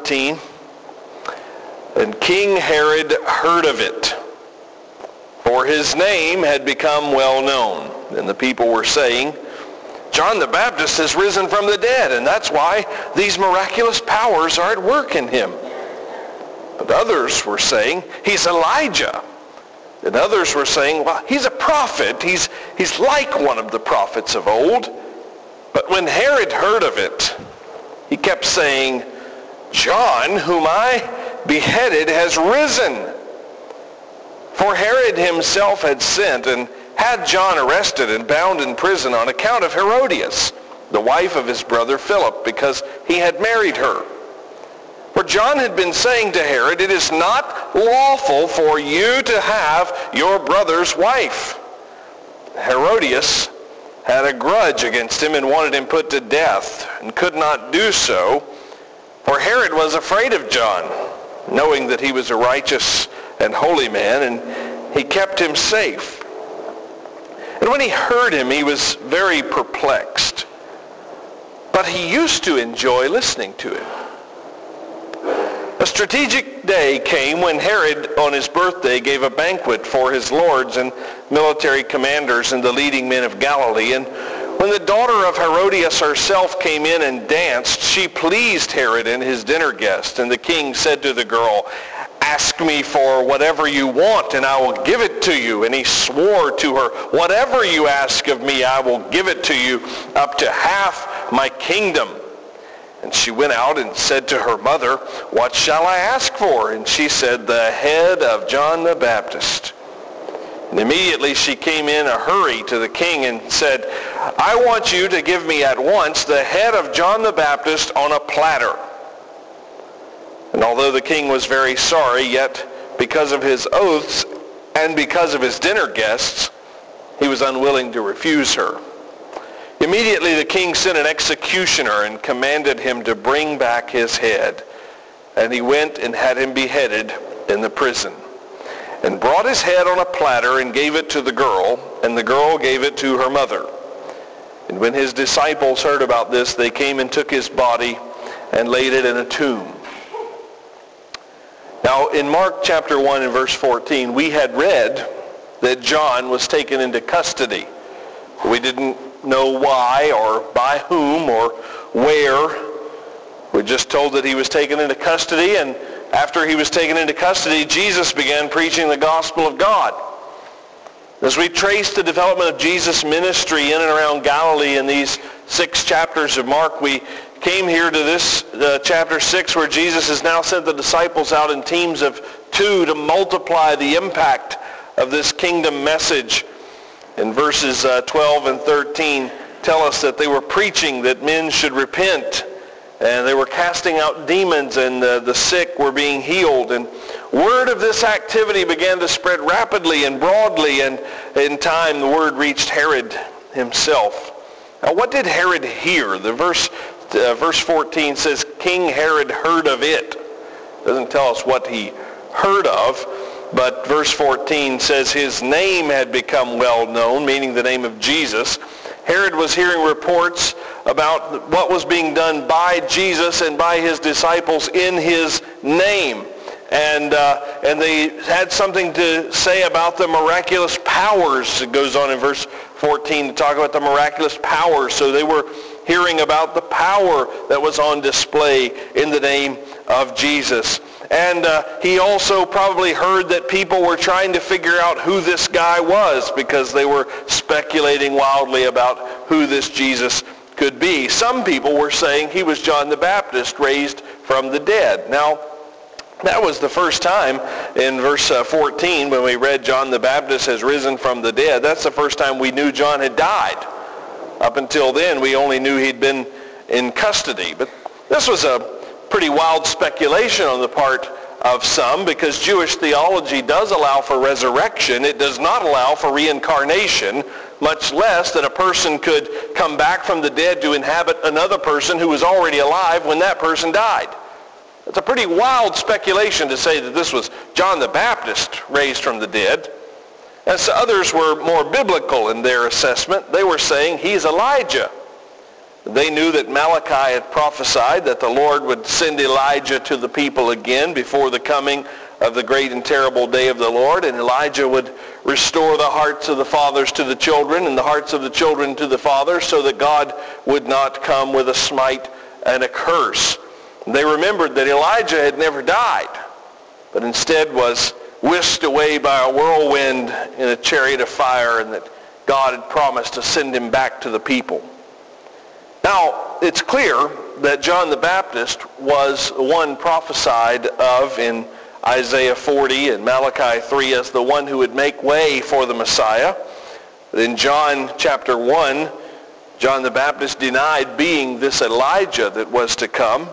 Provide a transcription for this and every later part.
14. And King Herod heard of it, for his name had become well known. And the people were saying, John the Baptist has risen from the dead, and that's why these miraculous powers are at work in him. But others were saying, he's Elijah. And others were saying, well, he's a prophet. He's like one of the prophets of old. But when Herod heard of it, he kept saying, John, whom I beheaded, has risen. For Herod himself had sent and had John arrested and bound in prison on account of Herodias, the wife of his brother Philip, because he had married her. For John had been saying to Herod, it is not lawful for you to have your brother's wife. Herodias had a grudge against him and wanted him put to death, and could not do so, for Herod was afraid of John, knowing that he was a righteous and holy man, and he kept him safe. And when he heard him, he was very perplexed. But he used to enjoy listening to him. A strategic day came when Herod, on his birthday, gave a banquet for his lords and military commanders and the leading men of Galilee. And when the daughter of Herodias herself came in and danced, she pleased Herod and his dinner guests. And the king said to the girl, ask me for whatever you want, and I will give it to you. And he swore to her, whatever you ask of me, I will give it to you, up to half my kingdom. And she went out and said to her mother, what shall I ask for? And she said, the head of John the Baptist. And immediately she came in a hurry to the king and said, I want you to give me at once the head of John the Baptist on a platter. And although the king was very sorry, yet because of his oaths and because of his dinner guests, he was unwilling to refuse her. Immediately the king sent an executioner and commanded him to bring back his head. And he went and had him beheaded in the prison, and brought his head on a platter and gave it to the girl, and the girl gave it to her mother. And when his disciples heard about this, they came and took his body and laid it in a tomb. Now, in Mark chapter 1 and verse 14, we had read that John was taken into custody. We didn't know why or by whom or where. We're just told that he was taken into custody, and after he was taken into custody, Jesus began preaching the gospel of God. As we trace the development of Jesus' ministry in and around Galilee in these 6 chapters of Mark, we came here to this chapter 6, where Jesus has now sent the disciples out in teams of 2 to multiply the impact of this kingdom message. And verses 12 and 13 tell us that they were preaching that men should repent, and they were casting out demons, and the sick were being healed. And word of this activity began to spread rapidly and broadly, and in time the word reached Herod himself. Now, what did Herod hear? The verse 14 says, King Herod heard of it. It doesn't tell us what he heard of, but verse 14 says his name had become well known, meaning the name of Jesus. Herod was hearing reports about what was being done by Jesus and by his disciples in his name. And they had something to say about the miraculous powers. It goes on in verse 14 to talk about the miraculous powers. So they were hearing about the power that was on display in the name of Jesus. And he also probably heard that people were trying to figure out who this guy was, because they were speculating wildly about who this Jesus could be. Some people were saying he was John the Baptist raised from the dead. Now, that was the first time in verse 14 when we read John the Baptist has risen from the dead. That's the first time we knew John had died. Up until then, we only knew he'd been in custody. But this was a pretty wild speculation on the part of some, because Jewish theology does allow for resurrection. It does not allow for reincarnation, much less that a person could come back from the dead to inhabit another person who was already alive when that person died. It's a pretty wild speculation to say that this was John the Baptist raised from the dead. As others were more biblical in their assessment, they were saying he's Elijah. They knew that Malachi had prophesied that the Lord would send Elijah to the people again before the coming of the great and terrible day of the Lord, and Elijah would restore the hearts of the fathers to the children and the hearts of the children to the fathers, so that God would not come with a smite and a curse. They remembered that Elijah had never died, but instead was whisked away by a whirlwind in a chariot of fire, and that God had promised to send him back to the people. Now, it's clear that John the Baptist was one prophesied of in Isaiah 40 and Malachi 3 as the one who would make way for the Messiah. In John chapter 1, John the Baptist denied being this Elijah that was to come.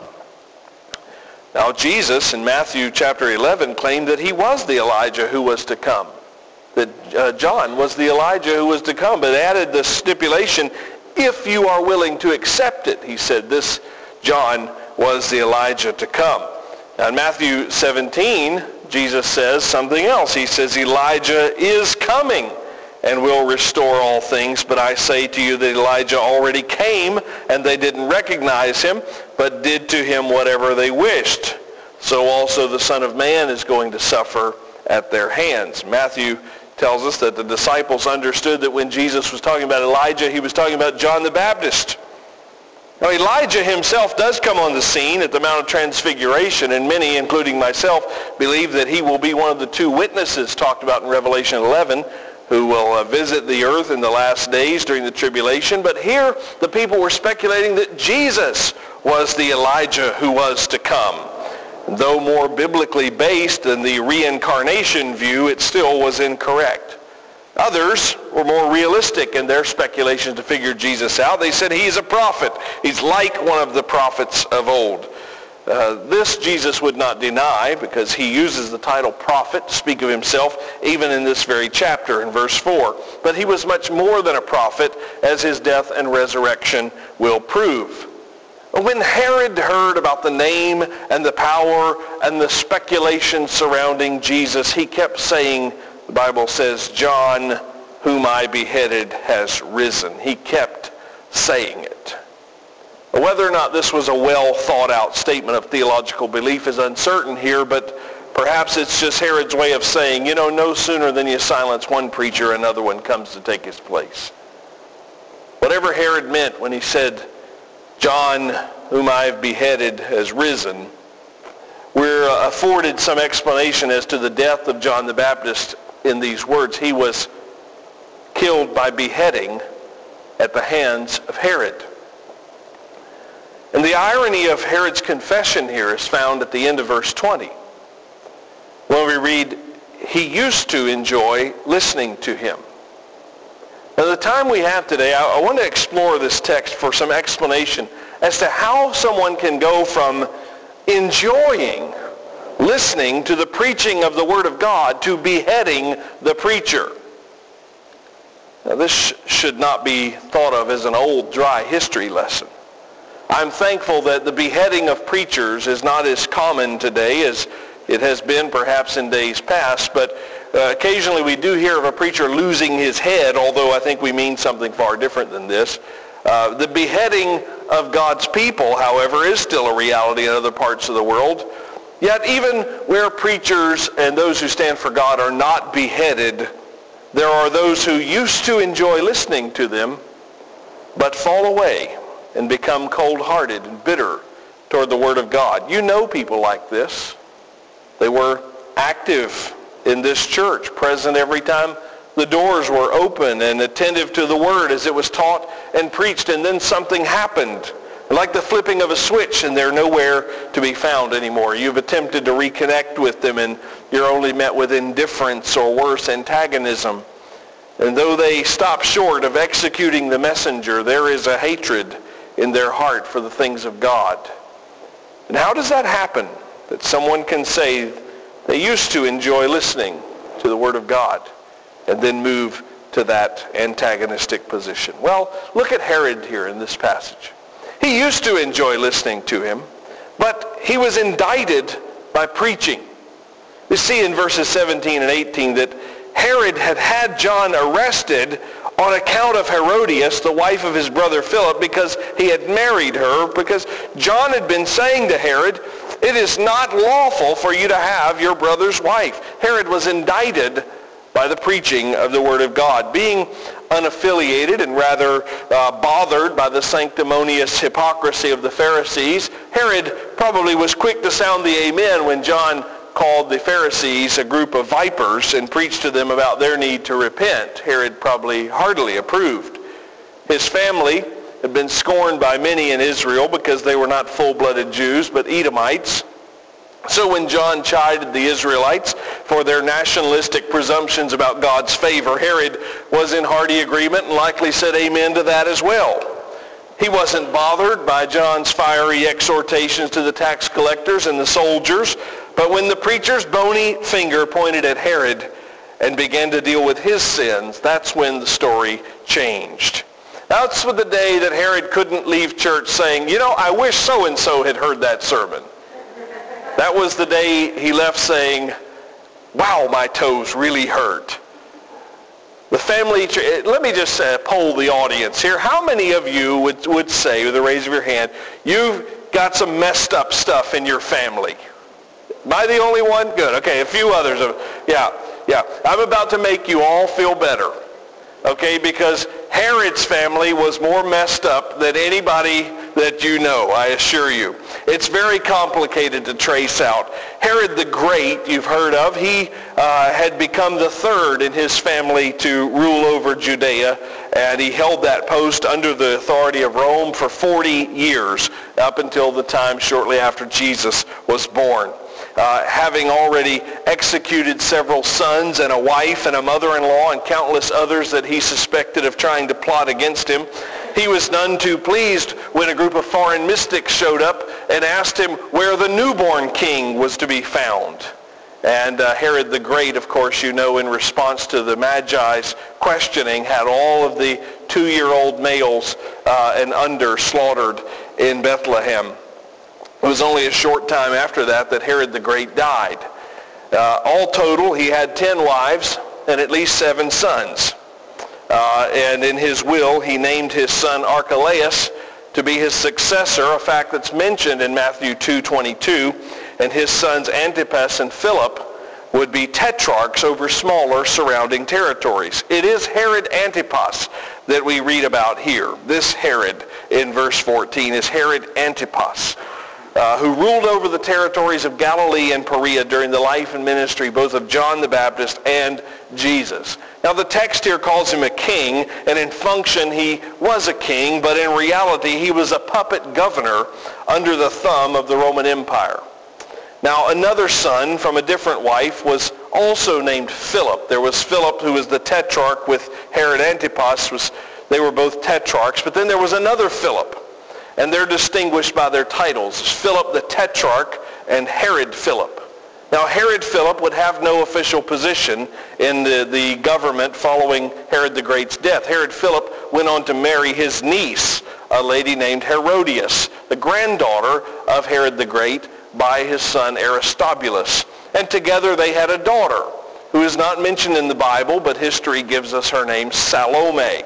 Now, Jesus in Matthew chapter 11 claimed that he was the Elijah who was to come, that John was the Elijah who was to come, but added the stipulation, if you are willing to accept it. He said this John was the Elijah to come. Now in Matthew 17, Jesus says something else. He says Elijah is coming and will restore all things, but I say to you that Elijah already came, and they didn't recognize him, but did to him whatever they wished. So also the Son of Man is going to suffer at their hands. Matthew tells us that the disciples understood that when Jesus was talking about Elijah, he was talking about John the Baptist. Now Elijah himself does come on the scene at the Mount of Transfiguration, and many, including myself, believe that he will be one of the two witnesses talked about in Revelation 11 who will visit the earth in the last days during the tribulation. But here the people were speculating that Jesus was the Elijah who was to come. Though more biblically based than the reincarnation view, it still was incorrect. Others were more realistic in their speculations to figure Jesus out. They said he's a prophet. He's like one of the prophets of old. This Jesus would not deny, because he uses the title prophet to speak of himself even in this very chapter in verse 4. But he was much more than a prophet, as his death and resurrection will prove. When Herod heard about the name and the power and the speculation surrounding Jesus, he kept saying, the Bible says, John, whom I beheaded, has risen. He kept saying it. Whether or not this was a well thought out statement of theological belief is uncertain here, but perhaps it's just Herod's way of saying, no sooner than you silence one preacher, another one comes to take his place. Whatever Herod meant when he said, John, whom I have beheaded, has risen, we're afforded some explanation as to the death of John the Baptist in these words. He was killed by beheading at the hands of Herod. And the irony of Herod's confession here is found at the end of verse 20. When we read, he used to enjoy listening to him. Now, the time we have today, I want to explore this text for some explanation as to how someone can go from enjoying listening to the preaching of the Word of God to beheading the preacher. Now, this should not be thought of as an old, dry history lesson. I'm thankful that the beheading of preachers is not as common today as it has been perhaps in days past, but occasionally we do hear of a preacher losing his head, although I think we mean something far different than this. The beheading of God's people, however, is still a reality in other parts of the world. Yet even where preachers and those who stand for God are not beheaded, there are those who used to enjoy listening to them, but fall away and become cold-hearted and bitter toward the Word of God. You know people like this. They were active in this church, present every time the doors were open and attentive to the Word as it was taught and preached, and then something happened. Like the flipping of a switch, and they're nowhere to be found anymore. You've attempted to reconnect with them, and you're only met with indifference or worse, antagonism. And though they stop short of executing the messenger, there is a hatred in their heart for the things of God. And how does that happen? That someone can say they used to enjoy listening to the Word of God and then move to that antagonistic position. Well, look at Herod here in this passage. He used to enjoy listening to him, but he was indicted by preaching. You see in verses 17 and 18 that Herod had John arrested on account of Herodias, the wife of his brother Philip, because he had married her, because John had been saying to Herod, "It is not lawful for you to have your brother's wife." Herod was indicted by the preaching of the Word of God. Being unaffiliated and rather bothered by the sanctimonious hypocrisy of the Pharisees, Herod probably was quick to sound the amen when John called the Pharisees a group of vipers and preached to them about their need to repent. Herod probably heartily approved. His family had been scorned by many in Israel because they were not full-blooded Jews, but Edomites. So when John chided the Israelites for their nationalistic presumptions about God's favor, Herod was in hearty agreement and likely said amen to that as well. He wasn't bothered by John's fiery exhortations to the tax collectors and the soldiers, but when the preacher's bony finger pointed at Herod and began to deal with his sins, that's when the story changed. That's the day that Herod couldn't leave church saying, I wish so-and-so had heard that sermon. That was the day he left saying, wow, my toes really hurt. The family, let me just poll the audience here. How many of you would say, with a raise of your hand, you've got some messed up stuff in your family? Am I the only one? Good. Okay, a few others. Yeah. I'm about to make you all feel better. Okay, because Herod's family was more messed up than anybody that you know, I assure you. It's very complicated to trace out. Herod the Great, you've heard of, he had become the third in his family to rule over Judea, and he held that post under the authority of Rome for 40 years, up until the time shortly after Jesus was born. Having already executed several sons and a wife and a mother-in-law and countless others that he suspected of trying to plot against him, he was none too pleased when a group of foreign mystics showed up and asked him where the newborn king was to be found. And Herod the Great, of course, in response to the Magi's questioning, had all of the 2-year-old males and under slaughtered in Bethlehem. It was only a short time after that Herod the Great died. All total, he had 10 wives and at least 7 sons. And in his will, he named his son Archelaus to be his successor, a fact that's mentioned in Matthew 2:22, and his sons Antipas and Philip would be tetrarchs over smaller surrounding territories. It is Herod Antipas that we read about here. This Herod in verse 14 is Herod Antipas, who ruled over the territories of Galilee and Perea during the life and ministry both of John the Baptist and Jesus. Now the text here calls him a king, and in function he was a king, but in reality he was a puppet governor under the thumb of the Roman Empire. Now another son from a different wife was also named Philip. There was Philip, who was the tetrarch with Herod Antipas. They were both tetrarchs, but then there was another Philip. And they're distinguished by their titles, Philip the Tetrarch and Herod Philip. Now Herod Philip would have no official position in the government following Herod the Great's death. Herod Philip went on to marry his niece, a lady named Herodias, the granddaughter of Herod the Great, by his son Aristobulus. And together they had a daughter who is not mentioned in the Bible, but history gives us her name, Salome.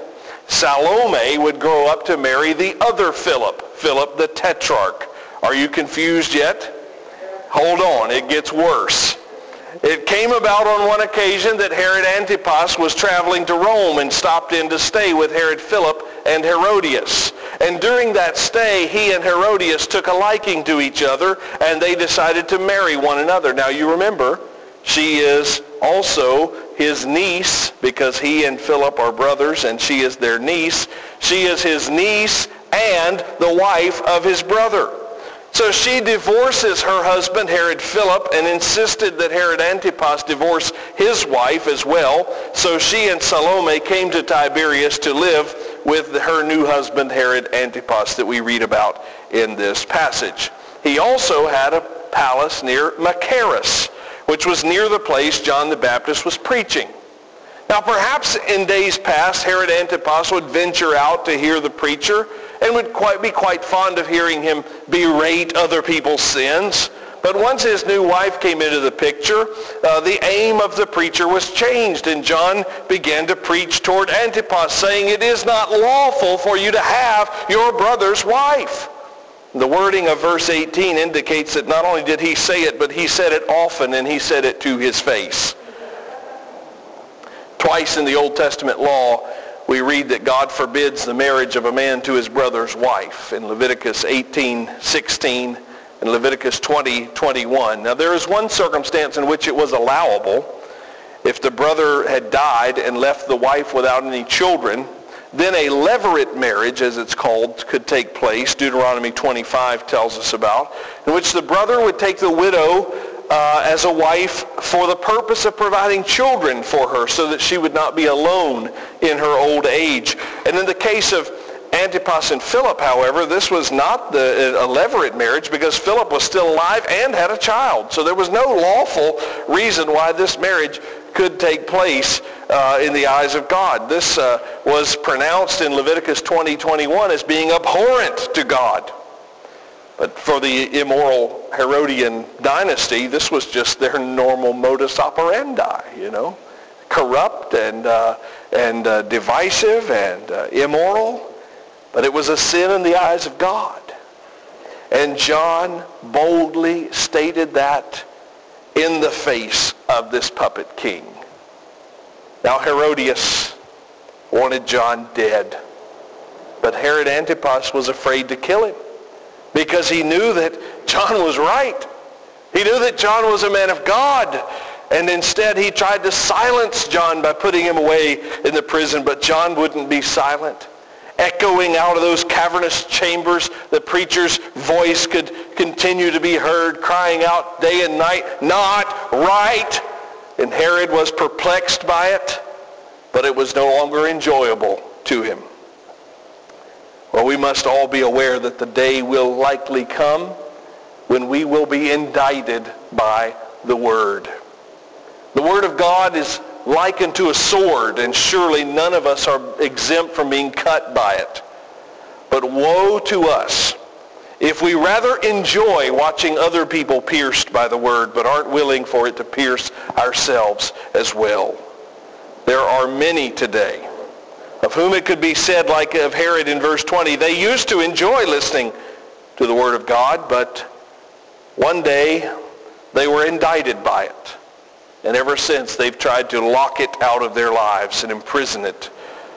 Salome would grow up to marry the other Philip, Philip the Tetrarch. Are you confused yet? Hold on, it gets worse. It came about on one occasion that Herod Antipas was traveling to Rome and stopped in to stay with Herod Philip and Herodias. And during that stay, he and Herodias took a liking to each other, and they decided to marry one another. Now you remember, she is also his niece, because he and Philip are brothers, and she is their niece. She is his niece and the wife of his brother. So she divorces her husband, Herod Philip, and insisted that Herod Antipas divorce his wife as well. So she and Salome came to Tiberias to live with her new husband, Herod Antipas, that we read about in this passage. He also had a palace near Machaerus, which was near the place John the Baptist was preaching. Now perhaps in days past, Herod Antipas would venture out to hear the preacher and would be quite fond of hearing him berate other people's sins. But once his new wife came into the picture, the aim of the preacher was changed, and John began to preach toward Antipas, saying, "It is not lawful for you to have your brother's wife." The wording of verse 18 indicates that not only did he say it, but he said it often, and he said it to his face. Twice in the Old Testament law, we read that God forbids the marriage of a man to his brother's wife in Leviticus 18:16 and Leviticus 20:21. Now there is one circumstance in which it was allowable. If the brother had died and left the wife without any children, then a levirate marriage, as it's called, could take place. Deuteronomy 25 tells us about, in which the brother would take the widow as a wife for the purpose of providing children for her so that she would not be alone in her old age. And in the case of Antipas and Philip, however, this was not a levirate marriage because Philip was still alive and had a child. So there was no lawful reason why this marriage could take place in the eyes of God. This was pronounced in Leviticus 20:21 as being abhorrent to God. But for the immoral Herodian dynasty, this was just their normal modus operandi, corrupt and divisive and immoral. But it was a sin in the eyes of God. And John boldly stated that in the face of this puppet king. Now Herodias wanted John dead, but Herod Antipas was afraid to kill him because he knew that John was right. He knew that John was a man of God, and instead he tried to silence John by putting him away in the prison, but John wouldn't be silent. Echoing out of those cavernous chambers, the preacher's voice could continue to be heard, crying out day and night, "Not right!" And Herod was perplexed by it, but it was no longer enjoyable to him. Well, we must all be aware that the day will likely come when we will be indicted by the Word. The Word of God is likened to a sword, and surely none of us are exempt from being cut by it. But woe to us if we rather enjoy watching other people pierced by the Word, but aren't willing for it to pierce ourselves as well. There are many today of whom it could be said, like of Herod in verse 20, they used to enjoy listening to the Word of God, but one day they were indicted by it. And ever since, they've tried to lock it out of their lives and imprison it.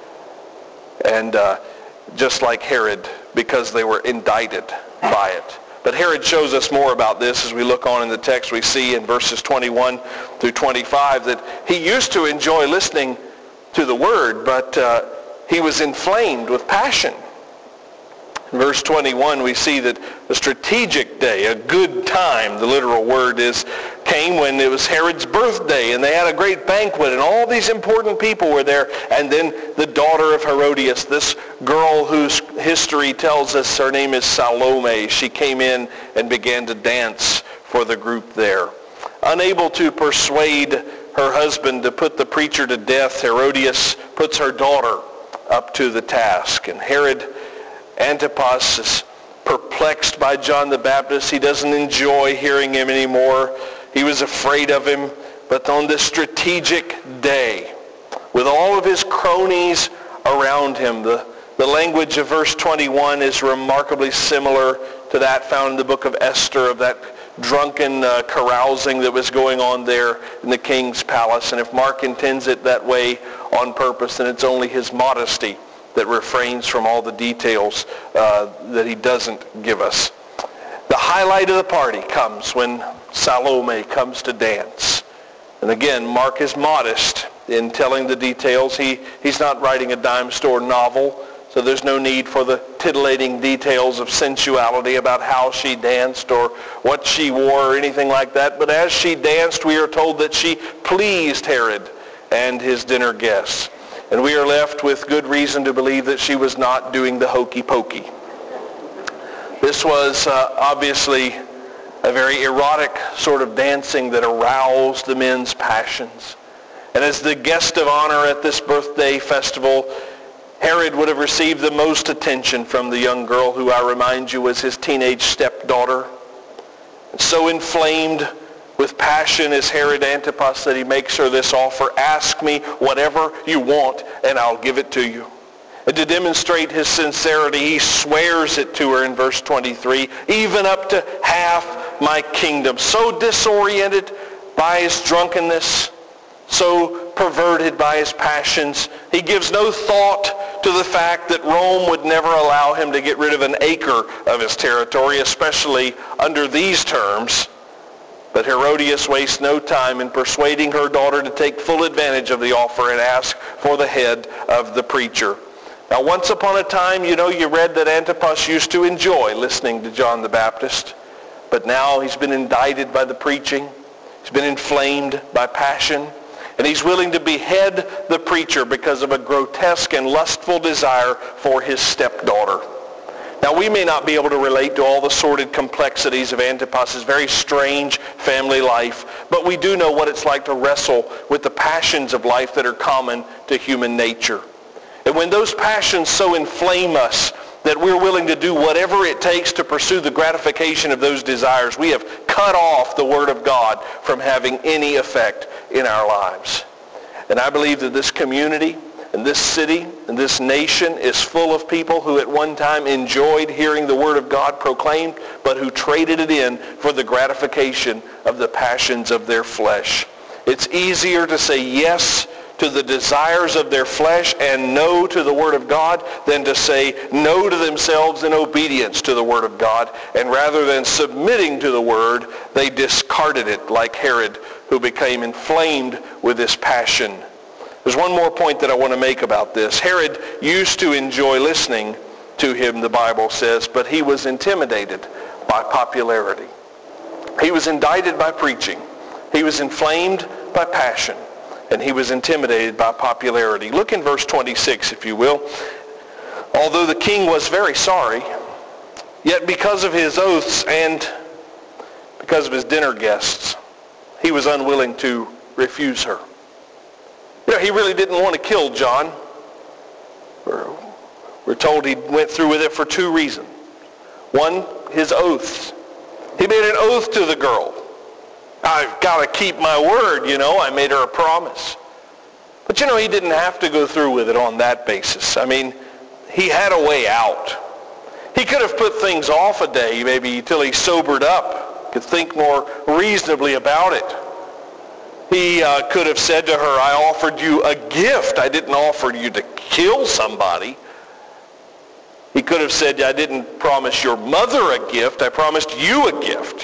And just like Herod, because they were indicted by it. But Herod shows us more about this as we look on in the text. We see in verses 21 through 25 that he used to enjoy listening to the Word, but he was inflamed with passion. In verse 21, we see that the strategic day, a good time, the literal word is, came when it was Herod's birthday, and they had a great banquet, and all these important people were there. And then the daughter of Herodias, this girl whose history tells us her name is Salome, she came in and began to dance for the group there. Unable to persuade her husband to put the preacher to death, Herodias puts her daughter up to the task. And Herod Antipas is perplexed by John the Baptist. He doesn't enjoy hearing him anymore. He was afraid of him. But on this strategic day, with all of his cronies around him, the language of verse 21 is remarkably similar to that found in the book of Esther, of that drunken carousing that was going on there in the king's palace. And if Mark intends it that way on purpose, then it's only his modesty that refrains from all the details that he doesn't give us. The highlight of the party comes when Salome comes to dance. And again, Mark is modest in telling the details. He's not writing a dime store novel, so there's no need for the titillating details of sensuality about how she danced or what she wore or anything like that. But as she danced, we are told that she pleased Herod and his dinner guests. And we are left with good reason to believe that she was not doing the hokey pokey. This was obviously a very erotic sort of dancing that aroused the men's passions. And as the guest of honor at this birthday festival, Herod would have received the most attention from the young girl who, I remind you, was his teenage stepdaughter. So inflamed with passion is Herod Antipas that he makes her this offer: ask me whatever you want and I'll give it to you. And to demonstrate his sincerity, he swears it to her in verse 23, even up to half my kingdom. So disoriented by his drunkenness, so perverted by his passions, he gives no thought to the fact that Rome would never allow him to get rid of an acre of his territory, especially under these terms. But Herodias wastes no time in persuading her daughter to take full advantage of the offer and ask for the head of the preacher. Now, once upon a time, you read that Antipas used to enjoy listening to John the Baptist. But now he's been indicted by the preaching. He's been inflamed by passion. And he's willing to behead the preacher because of a grotesque and lustful desire for his stepdaughter. Now, we may not be able to relate to all the sordid complexities of Antipas's very strange family life, but we do know what it's like to wrestle with the passions of life that are common to human nature. And when those passions so inflame us that we're willing to do whatever it takes to pursue the gratification of those desires, we have cut off the Word of God from having any effect in our lives. And I believe that this community and this city and this nation is full of people who at one time enjoyed hearing the Word of God proclaimed, but who traded it in for the gratification of the passions of their flesh. It's easier to say yes to the desires of their flesh and no to the Word of God than to say no to themselves in obedience to the Word of God. And rather than submitting to the Word, they discarded it like Herod, who became inflamed with this passion. There's one more point that I want to make about this. Herod used to enjoy listening to him, the Bible says, but he was intimidated by popularity. He was indicted by preaching. He was inflamed by passion. And he was intimidated by popularity. Look in verse 26, if you will. Although the king was very sorry, yet because of his oaths and because of his dinner guests, he was unwilling to refuse her. He really didn't want to kill John. We're told he went through with it for two reasons. One, his oaths. He made an oath to the girl. I've got to keep my word, I made her a promise. But he didn't have to go through with it on that basis. I mean, he had a way out. He could have put things off a day, maybe till he sobered up, could think more reasonably about it. He could have said to her, I offered you a gift. I didn't offer you to kill somebody. He could have said, I didn't promise your mother a gift. I promised you a gift,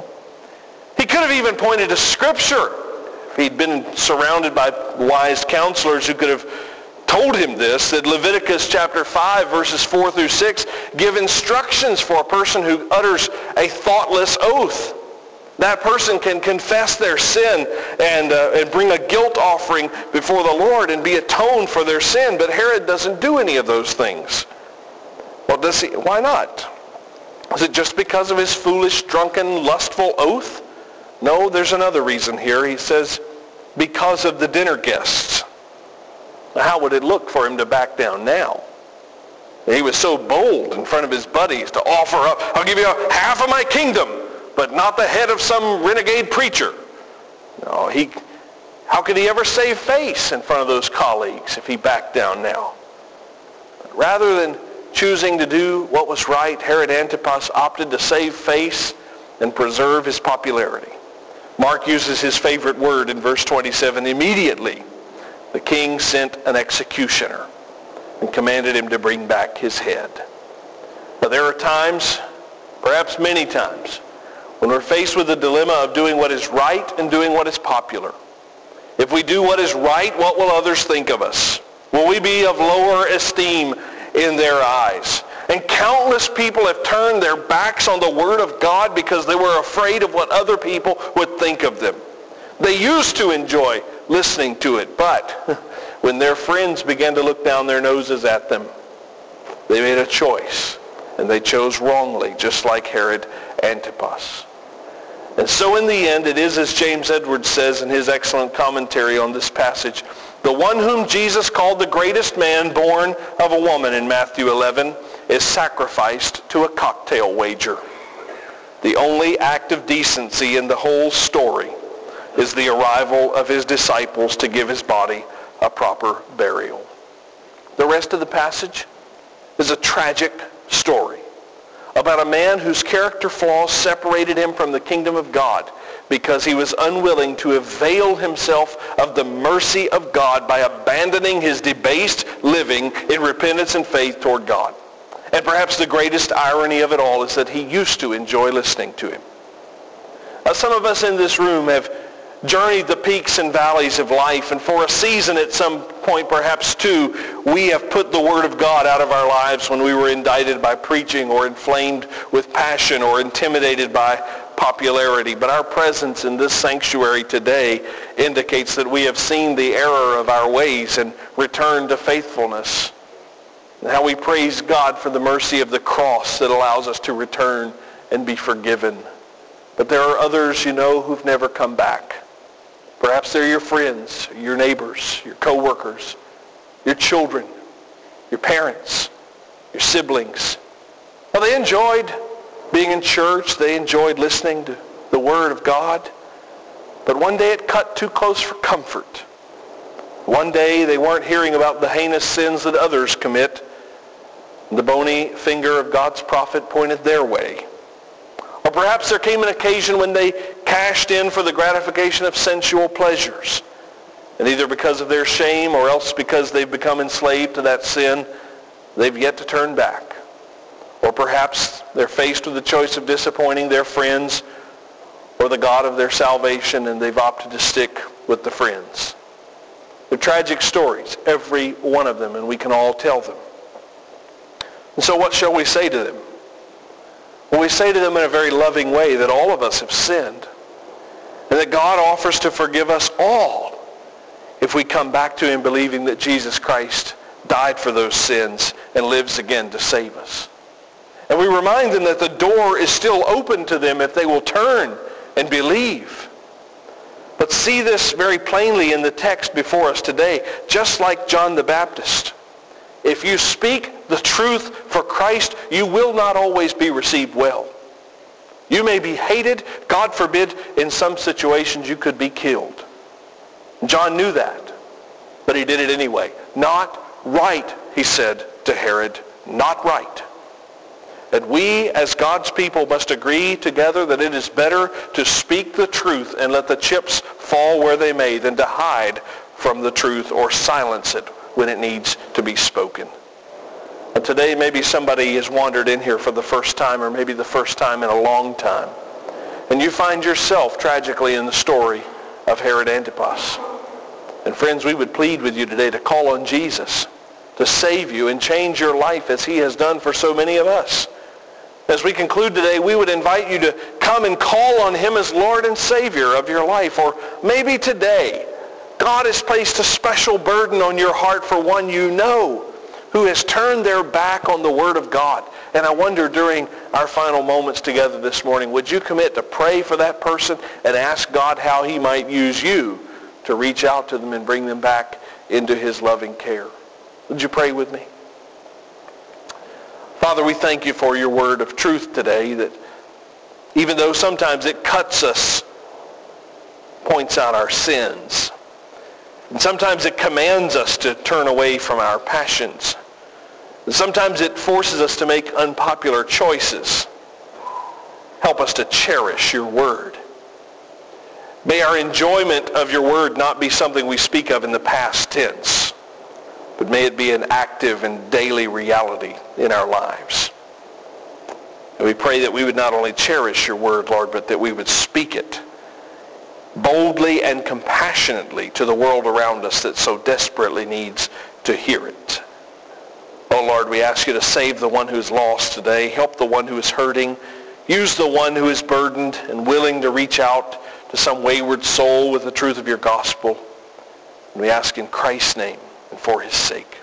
He could have even pointed to Scripture. If he'd been surrounded by wise counselors who could have told him this, that Leviticus chapter 5, verses 4 through 6, give instructions for a person who utters a thoughtless oath. That person can confess their sin and bring a guilt offering before the Lord and be atoned for their sin. But Herod doesn't do any of those things. Well, does he? Why not? Is it just because of his foolish, drunken, lustful oath? No, there's another reason here. He says, because of the dinner guests. Now, how would it look for him to back down now? He was so bold in front of his buddies to offer up, I'll give you half of my kingdom, but not the head of some renegade preacher. No, how could he ever save face in front of those colleagues if he backed down now? But rather than choosing to do what was right, Herod Antipas opted to save face and preserve his popularity. Mark uses his favorite word in verse 27. Immediately, the king sent an executioner and commanded him to bring back his head. Now, there are times, perhaps many times, when we're faced with the dilemma of doing what is right and doing what is popular. If we do what is right, what will others think of us? Will we be of lower esteem in their eyes? And countless people have turned their backs on the Word of God because they were afraid of what other people would think of them. They used to enjoy listening to it, but when their friends began to look down their noses at them, they made a choice, and they chose wrongly, just like Herod Antipas. And so in the end, it is as James Edwards says in his excellent commentary on this passage, the one whom Jesus called the greatest man born of a woman in Matthew 11 is sacrificed to a cocktail wager. The only act of decency in the whole story is the arrival of his disciples to give his body a proper burial. The rest of the passage is a tragic story about a man whose character flaws separated him from the kingdom of God because he was unwilling to avail himself of the mercy of God by abandoning his debased living in repentance and faith toward God. And perhaps the greatest irony of it all is that he used to enjoy listening to him. Some of us in this room have journeyed the peaks and valleys of life, and for a season at some point, perhaps two, we have put the Word of God out of our lives when we were indicted by preaching or inflamed with passion or intimidated by popularity. But our presence in this sanctuary today indicates that we have seen the error of our ways and returned to faithfulness. And how we praise God for the mercy of the cross that allows us to return and be forgiven. But there are others, who've never come back. Perhaps they're your friends, your neighbors, your co-workers, your children, your parents, your siblings. Well, they enjoyed being in church. They enjoyed listening to the Word of God. But one day it cut too close for comfort. One day they weren't hearing about the heinous sins that others commit. The bony finger of God's prophet pointed their way. Or perhaps there came an occasion when they cashed in for the gratification of sensual pleasures. And either because of their shame or else because they've become enslaved to that sin, they've yet to turn back. Or perhaps they're faced with the choice of disappointing their friends or the God of their salvation, and they've opted to stick with the friends. They're tragic stories, every one of them, and we can all tell them. And so what shall we say to them? Well, we say to them in a very loving way that all of us have sinned and that God offers to forgive us all if we come back to him believing that Jesus Christ died for those sins and lives again to save us. And we remind them that the door is still open to them if they will turn and believe. But see this very plainly in the text before us today, just like John the Baptist. If you speak the truth for Christ, you will not always be received well. You may be hated. God forbid, in some situations you could be killed. John knew that, but he did it anyway. Not right, he said to Herod, not right. That we as God's people must agree together that it is better to speak the truth and let the chips fall where they may than to hide from the truth or silence it when it needs to be spoken. And today maybe somebody has wandered in here for the first time, or maybe the first time in a long time. And you find yourself tragically in the story of Herod Antipas. And friends, we would plead with you today to call on Jesus to save you and change your life as he has done for so many of us. As we conclude today, we would invite you to come and call on him as Lord and Savior of your life. Or maybe today, God has placed a special burden on your heart for one you know who has turned their back on the Word of God. And I wonder during our final moments together this morning, would you commit to pray for that person and ask God how he might use you to reach out to them and bring them back into his loving care? Would you pray with me? Father, we thank you for your word of truth today, that even though sometimes it cuts us, points out our sins, and sometimes it commands us to turn away from our passions, and sometimes it forces us to make unpopular choices. Help us to cherish your word. May our enjoyment of your word not be something we speak of in the past tense, but may it be an active and daily reality in our lives. And we pray that we would not only cherish your word, Lord, but that we would speak it boldly and compassionately to the world around us that so desperately needs to hear it. Oh, Lord, we ask you to save the one who's lost today. Help the one who is hurting. Use the one who is burdened and willing to reach out to some wayward soul with the truth of your gospel. And we ask in Christ's name and for his sake.